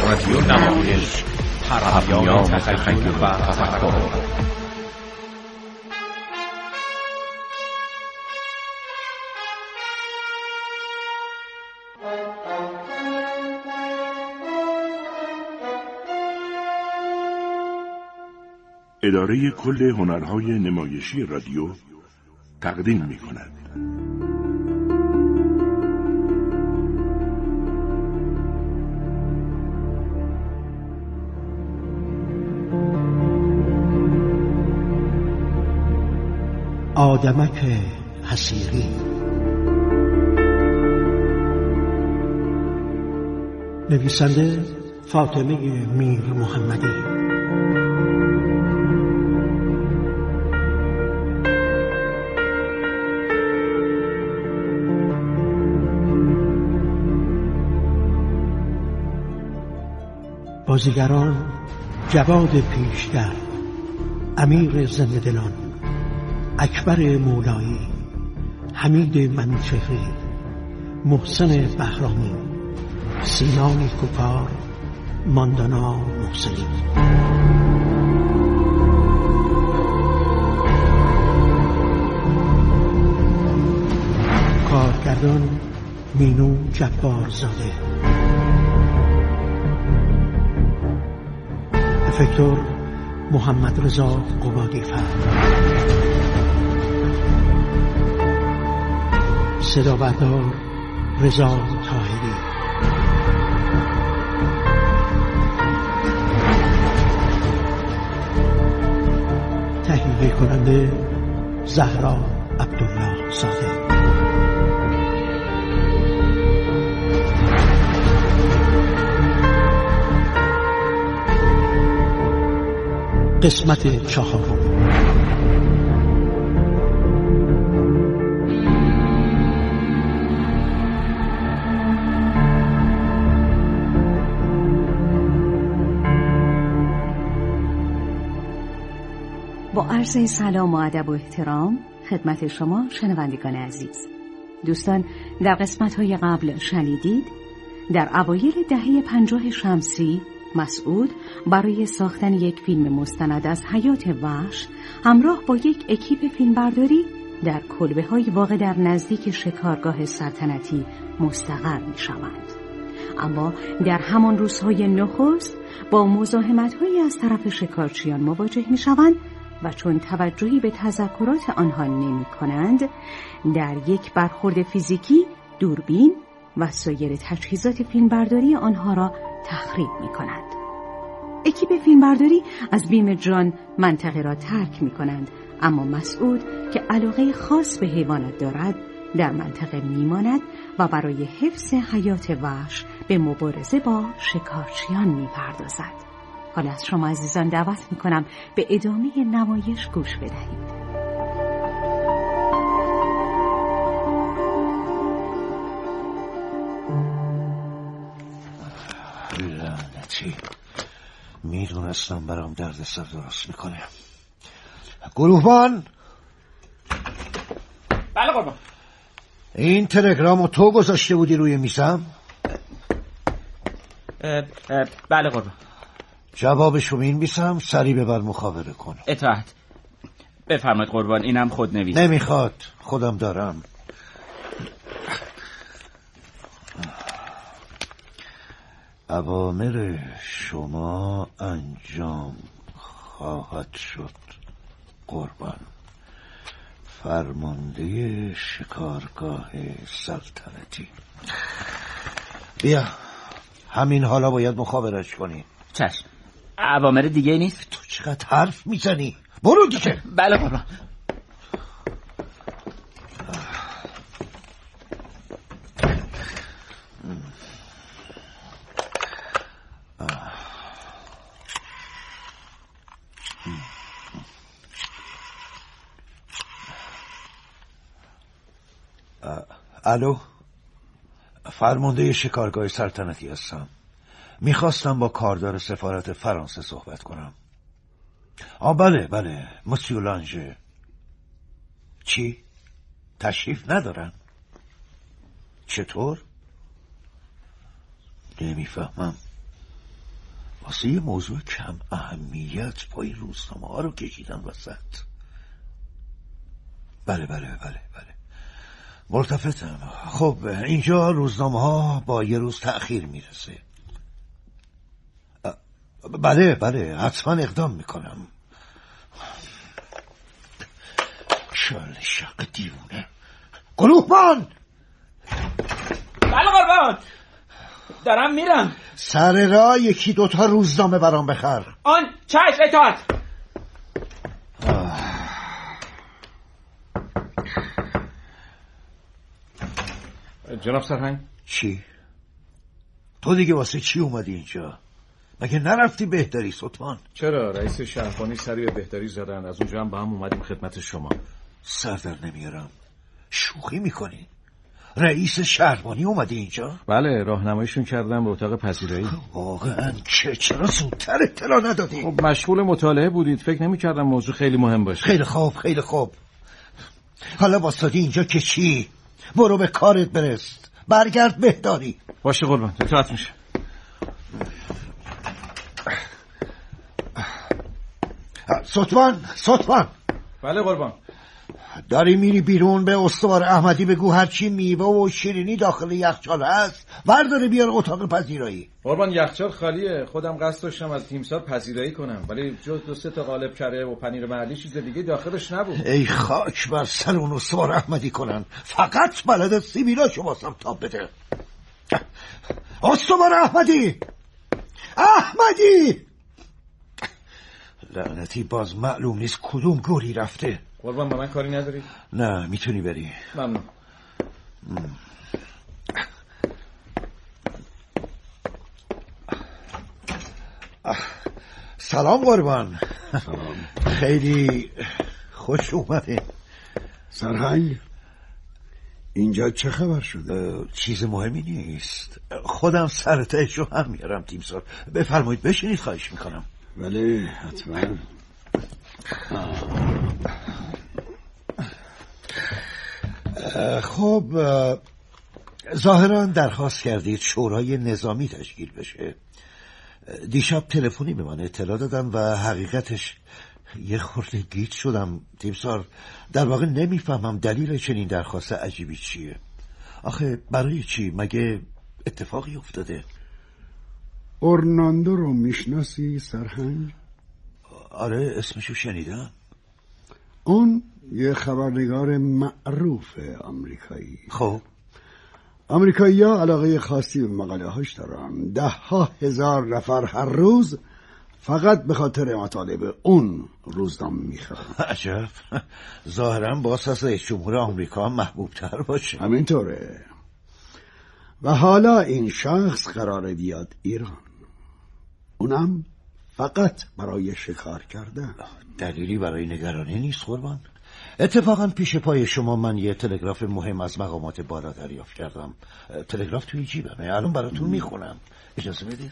رادیو نمایش، پیام تخیل و تفکر. اداره کل هنرهای نمایشی رادیو تقدیم می‌کند. آدمک حصیری. نویسنده فاطمه میر محمدی. بازیگران: جواد پیشگر، امیر زنده‌دلان، اکبر مولایی، حمید منوچهری، محسن بهرامی، سینا نیکوکار، ماندانا محسنی. کارگردان: مینو جبارزاده. افکتور: محمد رضا قبادی‌فر. صدا بردار: رضا طاهری. تهیه کننده: زهرا عبدالله زاده. قسمت 4. با عرض سلام و ادب و احترام خدمت شما شنوندگان عزیز. دوستان، در قسمت‌های قبل شنیدید در اوایل دهه 50 شمسی مسعود برای ساختن یک فیلم مستند از حیات وحش همراه با یک اکیپ فیلمبرداری در کلبه‌های واقع در نزدیک شکارگاه سلطنتی مستقر می‌شوند. اما در همان روزهای نخست با مزاحمت‌هایی از طرف شکارچیان مواجه می‌شوند و چون توجهی به تذکرات آنها نمی‌کنند، در یک برخورد فیزیکی دوربین و سایر تجهیزات فیلمبرداری آنها را تخریب می‌کنند. اکیپ فیلمبرداری از بیم جان منطقه را ترک می‌کنند، اما مسعود که علاقه خاص به حیوانات دارد در منطقه می‌ماند و برای حفظ حیات وحش به مبارزه با شکارچیان می‌پردازد. حالا از شما عزیزان دعوت می‌کنم به ادامه نمایش گوش بدهید. لعنتی، میدونستم برام دردسر درست میکنه. گروهبان. بله قربان. این تلگرامو تو گذاشته بودی روی میزم؟ بله قربان. جوابشو می‌نویسم، سریع ببر مخابره کن. اطاعت. بفرمایید قربان، اینم خود نویس. نمیخواد، خودم دارم. اوامر شما انجام خواهد شد قربان. فرمانده شکارگاه سلطنتی. بیا، همین حالا باید مخابرش کنی. چشم. اوامر دیگه نیست؟ تو چقدر حرف میزنی؟ برو دیگه. بله قربان. الو، فرمانده شکارگاه سلطنتی هستم. میخواستم با کاردار سفارت فرانسه صحبت کنم. بله، مسیو لانژه. چی؟ تشریف ندارن؟ چطور؟ نمیفهمم. واسه یه موضوع کم اهمیت پای روزنامه ها رو کشیدن وسط. بله ملتفتم. خب اینجا روزنامه ها با یه روز تأخیر میرسه. بله حتما اقدام میکنم. شال شق دیونه. گروهبان! بله قربان، دارم میرم. سر راه یکی دوتا روزنامه برام بخر. آن چشم اطاعت. جناب سرهنگ. چی؟ تو دیگه واسه چی اومدی اینجا؟ مگه نرفتی بهداری سلطان؟ چرا رئیس شهربانی سری به بهداری زدن، از اونجا هم با هم اومدیم خدمت شما. سر در نمیارم. شوخی میکنی؟ رئیس شهربانی اومدی اینجا؟ بله، راهنماییشون کردم به اتاق پذیرایی. واقعا چرا زودتر اطلاع ندادی؟ خب مشغول مطالعه بودید، فکر نمی‌کردم موضوع خیلی مهم باشه. خیلی خوب. حالا واسادی اینجا که چی؟ برو به کارت برس. برگرد بهداری. باشه قربان، اطاعت میشه. سطفان. بله قربان. داری میری بیرون به استوار احمدی بگو هرچی میوه و شیرینی داخل یخچال هست برداره بیار اتاق پذیرایی. قربان یخچال خالیه، خودم قصد داشتم از تیمسار پذیرایی کنم ولی جز 2-3 تا قالب کره و پنیر محلی چیز دیگه داخلش نبود. ای خاک بر سر اون استوار احمدی کنن، فقط بلد سیبیلاشو واسم تاب بده. استوار احمدی لعنتی باز معلوم نیست کدوم گوری رفته. قربان با من کاری نداری؟ نه میتونی بری. ممنون. سلام قربان. سلام. خیلی خوش اومده. سرهنگ اینجا چه خبر شده؟ چیز مهمی نیست، خودم سرتایشو هم میارم تیمسار. بفرمایید بشینید خواهش میکنم. بله حتما. خب ظاهرا درخواست کردید شورای نظامی تشکیل بشه. دیشب تلفنی به من اطلاع دادن و حقیقتش یه خورده گیج شدم تیمسار. در واقع نمیفهمم دلیل چنین درخواست عجیبی چیه. آخه برای چی؟ مگه اتفاقی افتاده؟ اورناندو رو میشناسی سرهنگ؟ آره اسمشو شنیدم. اون یه خبرنگار معروف آمریکایی. خب آمریکایی‌ها علاقه خاصی به مقاله هاش دارن. 10,000 نفر هر روز فقط به خاطر مطالب اون روزنامه میخرن. عجب. ظاهرا باز از رئیس جمهور آمریکا محبوب تر باشه. همینطوره. و حالا این شخص قراره بیاد ایران، اونم فقط برای شکار کردن. دلیلی برای نگرانی نیست قربان. اتفاقا پیش پای شما من یه تلگراف مهم از مقامات بالا دریافت کردم. تلگراف توی جیبمه، الان براتون میخونم. اجازه بدید.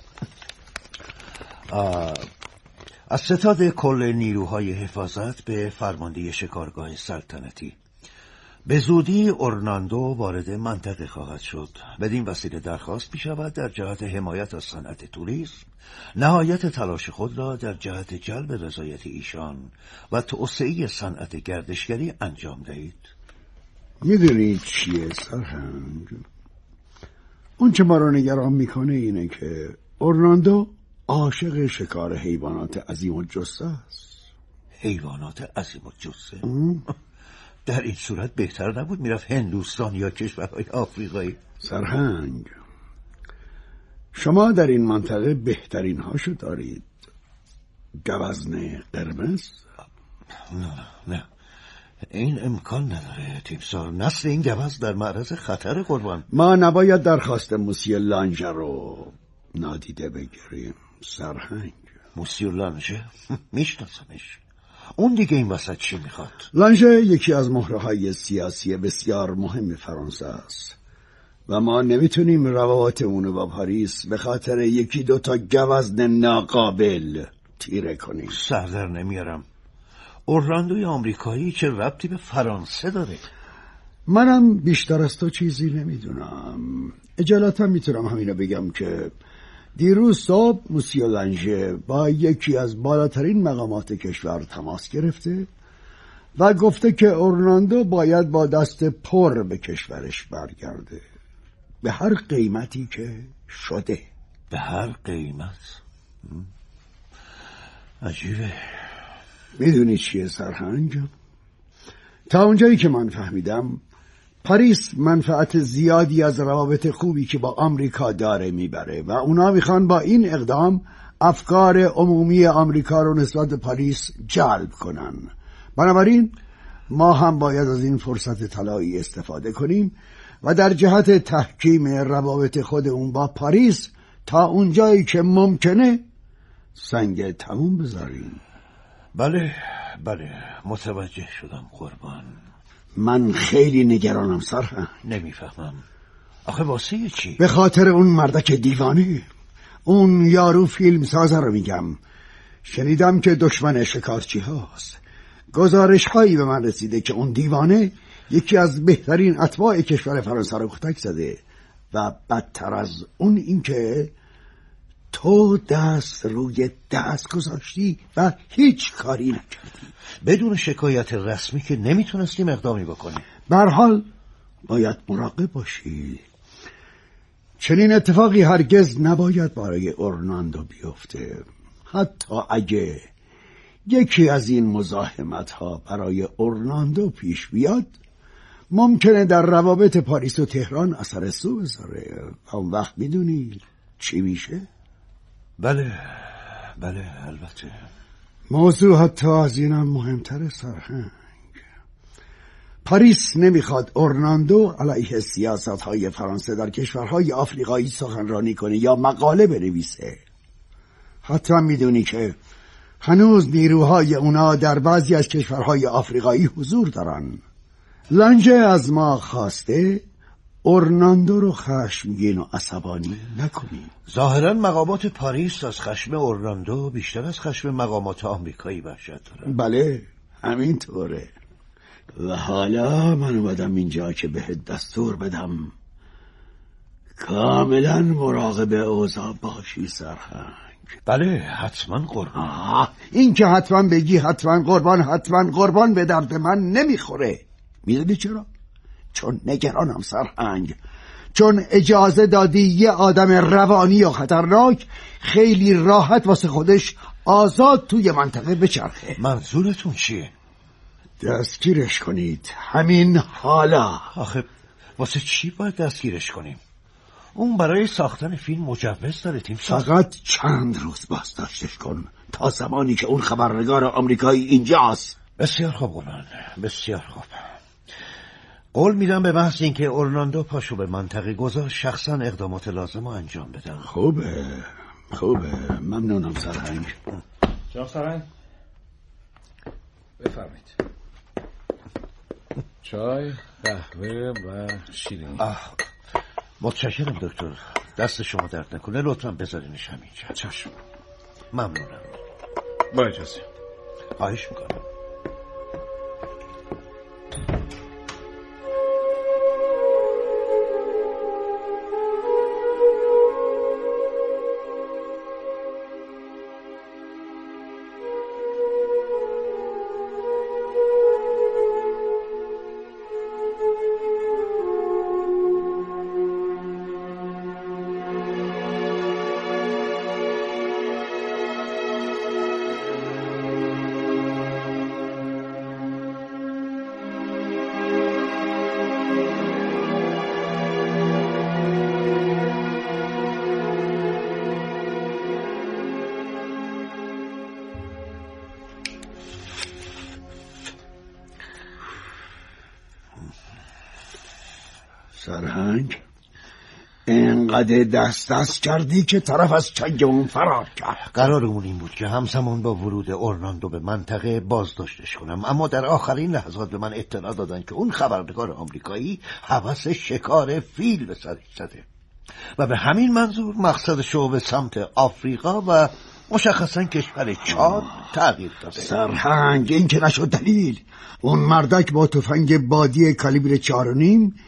از ستاد کل نیروهای حفاظت به فرمانده شکارگاه سلطنتی: به زودی اورناندو وارد منطقه خواهد شد. بدین وسیله درخواست می‌شود در جهت حمایت از صنعت توریسم نهایت تلاش خود را در جهت جلب رضایت ایشان و توسعه صنعت گردشگری انجام دهید. میدونی چیه سرهنگ؟ اون چه ما را نگران میکنه اینه که اورناندو عاشق شکار حیوانات عظیم الجثه است. حیوانات عظیم الجثه؟ در این صورت بهتر نبود میرفت هندوستان یا کشورهای آفریقایی؟ سرهنگ شما در این منطقه بهترین هاشو دارید. گوزن قرمز؟ نه این امکان نداره تیمسار. نسل این گوز در معرض خطر قربان. ما نباید درخواست موسیو لانژه رو نادیده بگیریم سرهنگ. موسیو لانژه؟ میشناسمش. اون دیگه این وسط چی میخواد؟ لانژه یکی از مهره‌های سیاسی بسیار مهم فرانسه است و ما نمیتونیم روابط اونو با پاریس به خاطر 1-2 تا گوزن ناقابل تیره کنیم. سردر نمیارم. اورلاندوی آمریکایی چه ربطی به فرانسه داره؟ منم بیشتر از تو چیزی نمیدونم. اجالتا میتونم همینو بگم که دیروز صبح موسیو لنژه با یکی از بالاترین مقامات کشور تماس گرفته و گفته که اورناندو باید با دست پر به کشورش برگرده، به هر قیمتی که شده. به هر قیمت؟ عجیبه. میدونی چیه سرهنگ؟ تا اونجایی که من فهمیدم پاریس منفعت زیادی از روابط خوبی که با آمریکا داره میبره و اونا میخوان با این اقدام افکار عمومی آمریکا رو نسبت به پاریس جلب کنن. بنابراین ما هم باید از این فرصت طلایی استفاده کنیم و در جهت تحکیم روابط خودمون با پاریس تا اونجایی که ممکنه سنگ تموم بذاریم. بله متوجه شدم قربان. من خیلی نگرانم سرهنگ. نمیفهمم آخه واسه چی؟ به خاطر اون مردک دیوانه، اون یارو فیلم سازه رو میگم. شنیدم که دشمن شکارچی هاست. گزارش هایی به من رسیده که اون دیوانه یکی از بهترین اتباع کشور فرانسه رو کتک زده و بدتر از اون این که تو دست روی دست گذاشتی و هیچ کاری نکردی. بدون شکایت رسمی که نمیتونستیم اقدامی بکنیم. به هر حال باید مراقب باشی. چنین اتفاقی هرگز نباید برای اورناندو بیفته. حتی اگه یکی از این مزاحمت ها برای اورناندو پیش بیاد ممکنه در روابط پاریس و تهران اثر سو بذاره. اون وقت میدونی چی میشه؟ بله البته. موضوع حتی از اینم مهمتره سرهنگ. پاریس نمیخواد اورناندو علیه سیاست‌های فرانسه در کشورهای آفریقایی سخنرانی کنه یا مقاله بنویسه. حتی میدونی که هنوز نیروهای اونا در بعضی از کشورهای آفریقایی حضور دارن. لنژه از ما خواسته اورناندو رو خشمگین و عصبانی نکنی. ظاهرا مقامات پاریس از خشم اورناندو بیشتر از خشم مقامات آمریکایی وحشت دارن. بله همینطوره. و حالا من اومدم اینجا که بهت دستور بدم کاملا مراقب اوضاع باشی سرهنگ. بله حتما قربان. این که حتما بگی حتما قربان به درد من نمیخوره. میدونی چرا؟ چون نگرانم سرهنگ. چون اجازه دادی یه آدم روانی و خطرناک خیلی راحت واسه خودش آزاد توی منطقه بچرخه. منظورتون چیه؟ دستگیرش کنید همین حالا. آخه واسه چی باید دستگیرش کنیم؟ اون برای ساختن فیلم مجوز داره تیمسار. فقط چند روز بازداشتش کن تا زمانی که اون خبرنگار آمریکایی اینجاست. بسیار خوب قربان، بسیار خوب. قول میدم به محض اینکه اورناندو پاشو به منطقه گذاشت شخصا اقدامات لازم رو انجام بدم. خوبه ممنونم سرهنگ. جناب سرهنگ بفرمایید. چای، قهوه و شیرینی. متشکرم دکتر، دست شما درد نکنه. لطفا بذارینش همینجا. چشم. ممنونم. با اجازه. خواهش میکنم. سرهنگ اینقدر دست کردی که طرف از چنگ اون فرار کرد. قرارمون این بود که همزمان با ورود اورناندو به منطقه بازداشتش کنم، اما در آخرین لحظات به من اطلاع دادن که اون خبرنگار آمریکایی هوس شکار فیل به سرش زده و به همین منظور مقصدشو به سمت آفریقا و مشخصا کشور چاد تغییر داده. سرهنگ این که نشد دلیل. اون مردک با تفنگ بادی کالیبر 4.5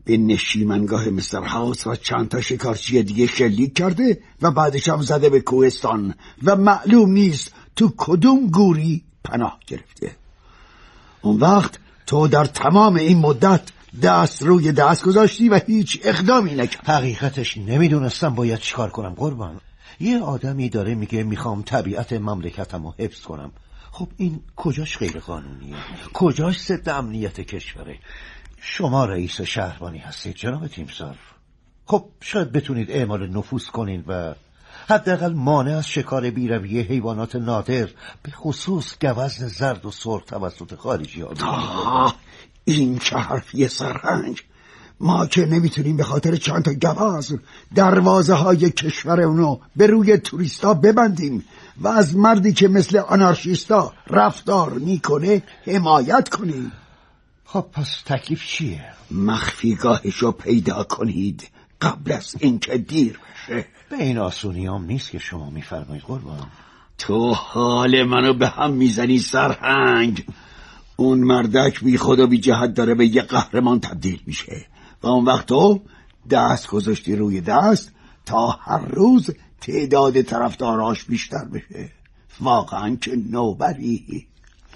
به نشیمنگاه مستر هاوس و چند تا شکارچی دیگه شلیک کرده و بعدش هم زده به کوهستان و معلوم نیست تو کدوم گوری پناه گرفته. اون وقت تو در تمام این مدت دست روی دست گذاشتی و هیچ اقدامی نکردی. حقیقتش نمیدونستم باید چیکار کنم قربان. یه آدمی داره میگه میخوام طبیعت مملکتمو حفظ کنم. خب این کجاش غیر قانونیه؟ کجاش ضد امنیت کشوره؟ شما رئیس شهربانی هستید جناب تیمسار. خب شاید بتونید اعمال نفوذ کنین و حداقل مانع از شکار بی‌رویه حیوانات نادر به خصوص گوزن زرد و سرخ توسط خارجی ها. این چه حرفیه سرهنگ؟ ما که نمیتونیم به خاطر چند تا گوزن دروازه های کشورمونو به روی توریستا ببندیم و از مردی که مثل آنارشیستا رفتار میکنه حمایت کنیم. خب پس تکلیف چیه؟ مخفیگاهشو پیدا کنید قبل از اینکه دیر بشه. به این آسونی هم نیست که شما میفرمایید قربان. تو حال منو به هم میزنی سرهنگ. اون مردک بی خود و بی جهت داره به یه قهرمان تبدیل میشه و اون وقت تو دست گذاشتی روی دست تا هر روز تعداد طرفداراش بیشتر بشه. واقعا که نوبری.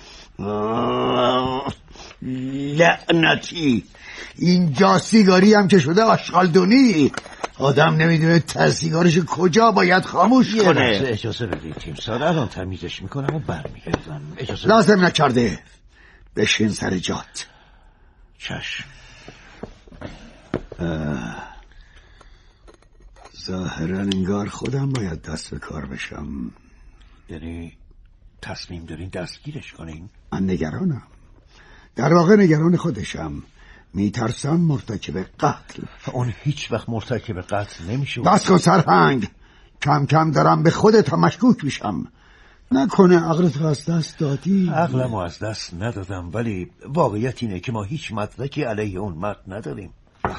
لعنتی. اینجا سیگاری هم که شده آشغالدونی. آدم نمیدونه سیگارش کجا باید خاموش کنه. اجازه بدید تیمسار، الان تمیزش میکنم و برمیگردم. لازم نکرده. بشین سر جات. چشم. ظاهرا انگار خودم باید دست به کار بشم. یعنی تصمیم دارین دستگیرش کنین؟ من نگرانم. در واقع نگران خودشم. میترسم مرتکب قتل. اون هیچ وقت مرتکب قتل نمیشه. بس کن سرهنگ. کم کم دارم به خودت مشکوک میشم. نکنه عقلت از دست دادی؟ عقلمو از دست ندادم، ولی واقعیت اینه که ما هیچ مدرکی علیه اون مرد نداریم.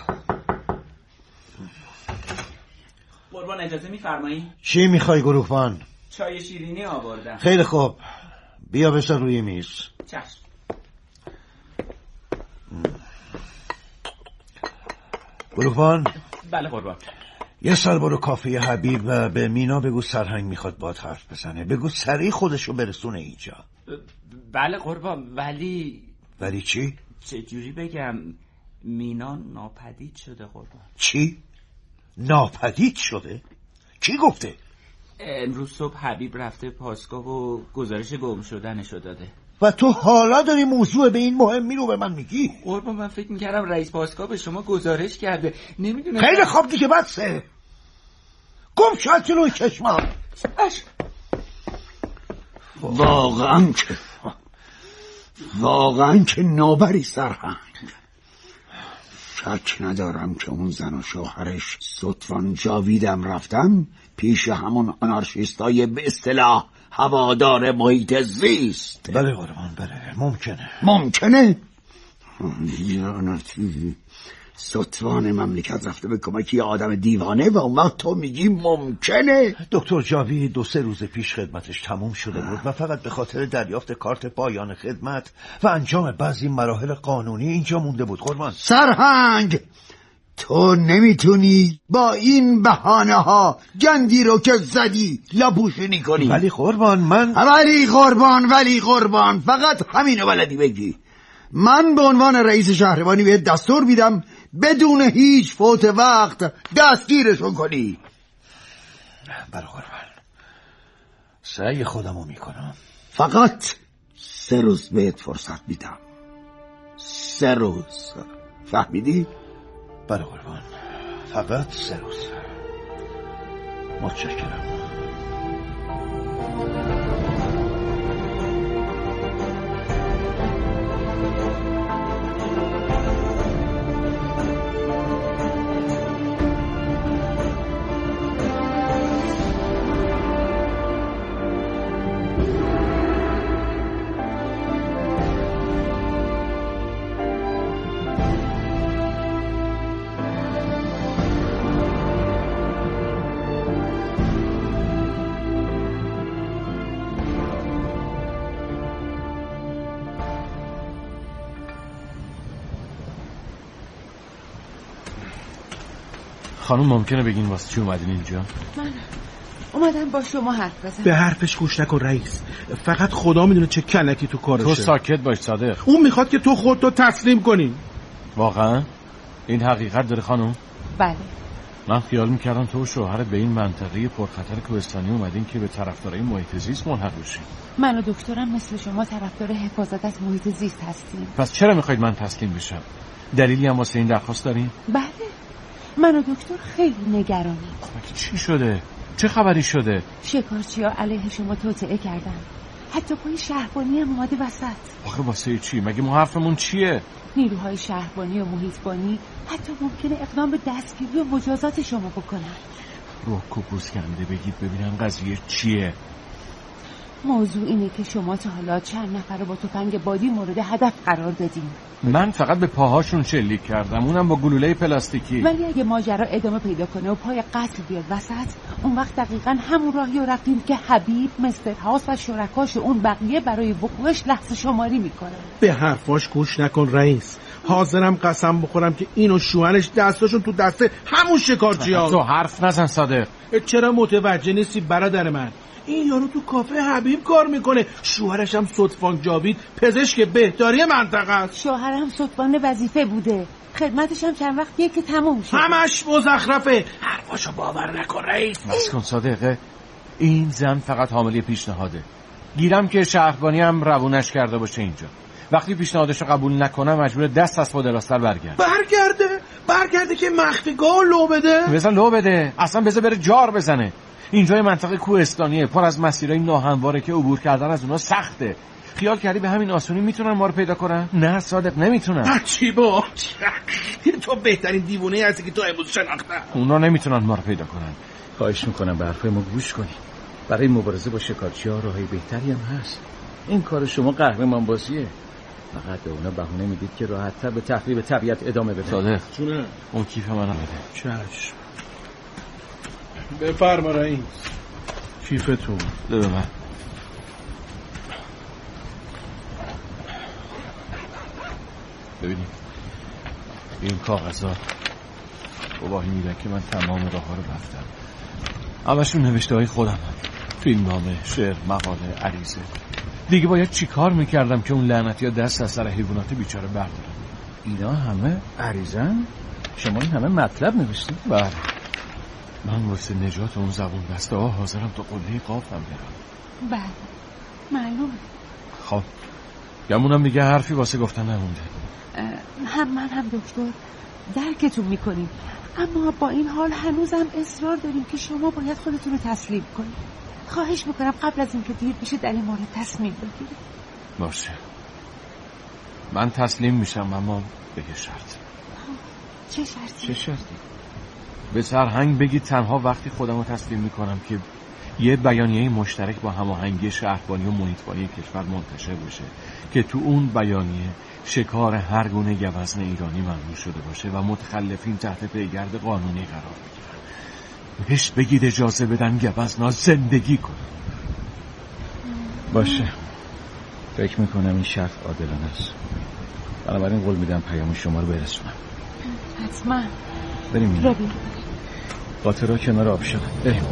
قربان اجازه میفرمایی؟ چی میخوای گروهبان؟ چای شیرینی آوردم. خیلی خوب، بیا بسر روی میز. چشم. گروهبان. بله قربان. یه سال برو کافه حبیب و به مینا بگو سرهنگ میخواد باهات حرف بزنه. بگو سریع خودشو برسونه اینجا. بله قربان. ولی چی؟ چجوری بگم؟ مینا ناپدید شده قربان. چی؟ ناپدید شده؟ کی گفته؟ امروز صبح حبیب رفته پاسگاه و گزارش گم شدنشو داده. و تو حالا داری موضوع به این مهمی رو به من میگی؟ قربان من فکر میکردم رئیس پاسگاه به شما گزارش کرده. نمیدونم. خیلی خوب دیگه بسه. گم شد جلوی چشمم. واقعا که نوبری سرهنگ. شک ندارم که اون زن و شوهرش ستوان جاویدم رفتن پیش همون آنارشیستای به اصطلاح هوادار محیط زیست. بله قربان بله. ممکنه؟ لعنتی. ستوان مملکت رفته به کمک یه آدم دیوانه و اون وقت تو میگی ممکنه؟ دکتر جاوید 2-3 روز پیش خدمتش تموم شده بود و فقط به خاطر دریافت کارت پایان خدمت و انجام بعضی مراحل قانونی اینجا مونده بود قربان. سرهنگ، تو نمیتونی با این بهانه ها گندی رو که زدی لاپوشونی کنی. ولی قربان ولی قربان فقط همینو بلدی بگی. من به عنوان رئیس شهربانی بهت دستور میدم بدون هیچ فوت وقت دستگیرشون کنی. بله قربان، سعی خودمو میکنم. فقط 3 روز بهت فرصت میدم. 3 روز، فهمیدی؟ بله قربان، فقط 3 روز. متشکرم. خانم ممکنه بگین واسه چی اومدین اینجا؟ من اومدم با شما حرف بزنم. به حرفش گوش نکن رئیس، فقط خدا میدونه چه کنکی تو کارشه. تو ساکت باش صادق. اون میخواد که تو خودتو تسلیم کنی. واقعا؟ این حقیقت داره خانم؟ بله. من خیال میکردم تو و شوهرت به این منطقه پرخطر کوهستانی اومدین که به طرفدارای محیط زیست ملحق بشین. من و دکترم مثل شما طرفدار حفاظت از محیط زیست هستیم. پس چرا میخواید من تسلیم بشم؟ دلیلی هم واسه این درخواست دارین؟ بله. من و دکتر خیلی نگرانیم. چی شده؟ چه خبری شده؟ شکارچی‌ها علیه شما توطئه کردن. حتی پای شهربانی هم اومده وسط. آخه واسه چی؟ مگه ما حرفمون چیه؟ نیروهای شهربانی و محیطبانی حتی ممکنه اقدام به دستگیری و مجازات شما بکنن. روح کوپوس کنده بگید ببینم قضیه چیه؟ موضوع اینه که شما تا حالا چند نفر رو با تفنگ بادی مورد هدف قرار دادین. من فقط به پاهاشون شلیک کردم، اونم با گلوله پلاستیکی. ولی اگه ماجرا ادامه پیدا کنه و پای قتل بیاد وسط، اون وقت دقیقاً همون راهی رو رفتیم که حبیب، مستر هاوس و شرکاش و اون بقیه برای وقوعش لحظه شماری میکنن. به حرفاش گوش نکن رئیس. حاضرم قسم بخورم که این و شوهرش دستاشون تو دسته همون شکارچی‌ها. تو حرف نزن صادق. چرا متوجه نیستی برادر من؟ این یارو تو کافه حبیب کار میکنه. شوهرش هم صدفان جاوید پزشک بهداری منطقه است. شوهرم صدفان وظیفه بوده. خدمتش هم چند وقتیه که تموم شد. همش مزخرفه. حرفاشو باور نکن رئیس. بس کن صادقه. این زن فقط حاملی پیشنهاده. گیرم که شهربانی هم روونش کرده باشه اینجا. وقتی پیشنهادشو قبول نکنه مجبور دست از خود راستر برگرده که مخفیگاه لو بده. بزن لو بده. اصلا بذار بره جار بزنه. اینجای منطقه کوهستانیه، پر از مسیرهای ناهمواره که عبور کردن از اونها سخته. خیال کردی به همین آسونی میتونن ما رو پیدا کنن؟ نه صادق نمیتونن. چی با؟ تو بهترین دیوونه هستی که تو امروز شناختم. اونا نمیتونن ما رو پیدا کنن. خواهش میکنم به حرفای ما گوش کنی. برای مبارزه با شکارچی‌ها راهی بهتری هم هست. این کار شما قهرمان بازیه. فقط به اونا بهونه میدید که راحت‌تر به تخریب طبیعت ادامه بدن. صادق چونه؟ اون کیف منو بده. چشم. بفرما رئیس. کیفتون بده من. ببینید این کاغذها گواهی میدن که من تمام راه ها رو رفتم. همشون نوشته های خودم هم. فیلمنامه، شعر، مقاله، عریضه. دیگه باید چی کار میکردم که اون لعنتی ها دست از سر حیوانات بیچاره بردارن؟ اینا همه عریضن؟ شما این همه مطلب نوشتید؟ بله. من واسه نجات اون زبون بسته ها حاضرم تا قله قافم برم. بله معلومه. خب گمونم دیگه حرفی واسه گفتن نمونده. هم من هم دکتر درکتون میکنیم، اما با این حال هنوزم اصرار داریم که شما باید خودتون رو تسلیم کنید. خواهش میکنم قبل از اینکه دیر بشه در این مورد تصمیم بگیرید. باشه من تسلیم میشم، اما به یه شرط. چه شرطی؟ چه شرطی؟ به سرهنگ بگید تنها وقتی خودم رو تسلیم میکنم که یه بیانیه مشترک با هماهنگی شهربانی و محیطبانی کشور منتشر بشه که تو اون بیانیه شکار هر گونه گوزن ایرانی ممنوع شده باشه و متخلفین تحت پیگرد قانونی قرار بگیرن. بهش بگید اجازه بدن گوزنا زندگی کنن. باشه فکر میکنم این شرط عادلانه است. بنابراین قول میدم پیام شما رو برسونم. حتما. بریم رابین. قاطرها کنار آب شدن. بریم.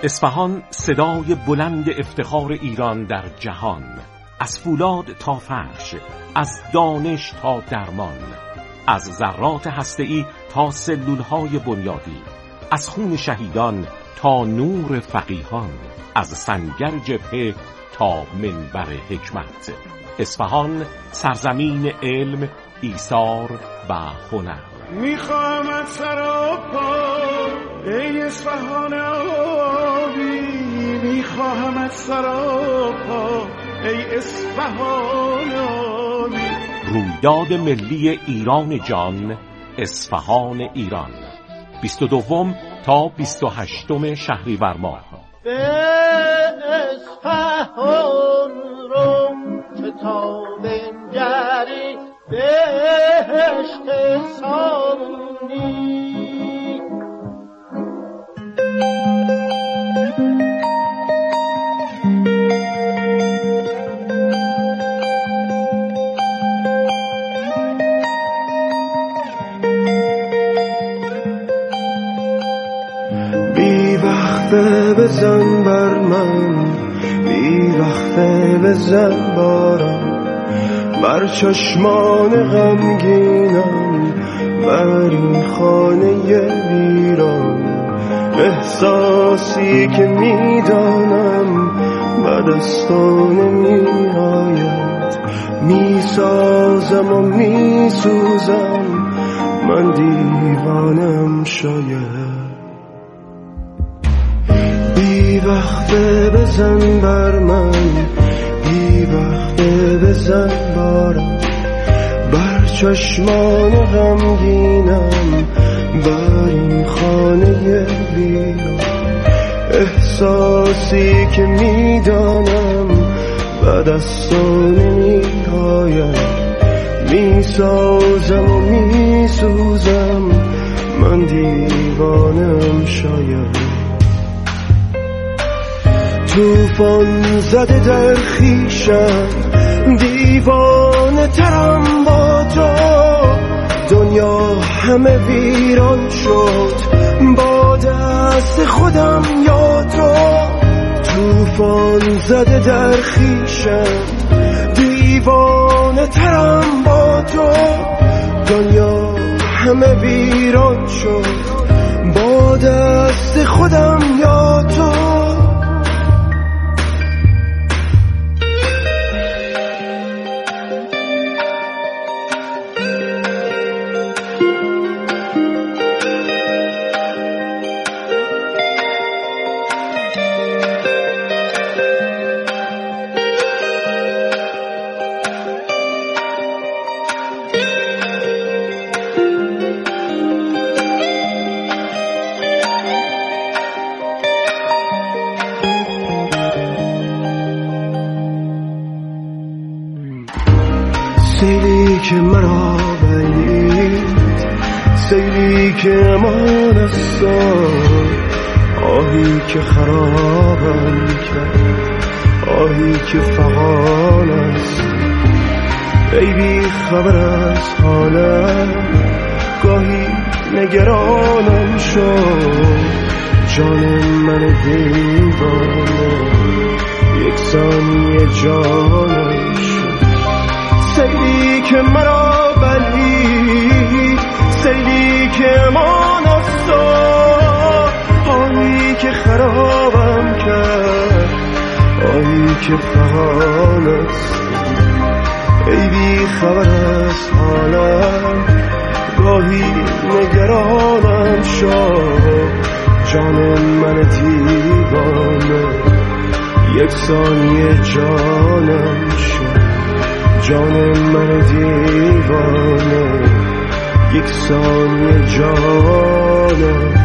اصفهان صدای بلند افتخار ایران در جهان، از فولاد تا فرش، از دانش تا درمان، از ذرات هسته‌ای تا سلولهای بنیادی، از خون شهیدان تا نور فقیهان، از سنگر جبهه تا منبر حکمت. اصفهان سرزمین علم، ایثار و هنر. میخواهم سراپا ای اصفهان آبی، میخواهم سراپا ای اصفهان آبی. رویداد ملی ایران جان، اصفهان ایران، 22 تا 28 شهریور ماه. به اصفهان روم که تا بنگری بهشت سامونی. بی وقته بزن بر من، بی وقته بزن بارم، بر چشمان غمگینم، بر این خانه ویران. احساسی که میدانم به دستان میآید، میسازم و میسوزم، من دیوانم شاید. بی وقته بزن بر من، بی وقته بزن بارم، بر چشمان غمگینم، بر این خانه ویران. احساسی که میدانم به دستان میآید، میسازم و میسوزم، من دیوانم شاید. توفان زده در خویشم، دیوانه ترم با تو، دنیا همه ویران شد با دست خودم یا تو. توفان زده در خویشم، دیوانه ترم با تو، دنیا همه ویران شد با دست خودم یا تو. سیلی که مرا بلید، سیلی که امان است، آهی که خرابم کرد، آهی که فغان است. ای بی خبر از حالم، گاهی نگرانم شد، جان من دیوانه یک ثانیه جانم شد. سیلی که مرا بلید، سیلی که امان است، آهی که خرابم کرد، آهی که فغان است. ای بی خبر از حالم، گاهی نگرانم شد، جان من دیوانه یک ثانیه جانم شد. جان من دیوانه یک ثانیه جانم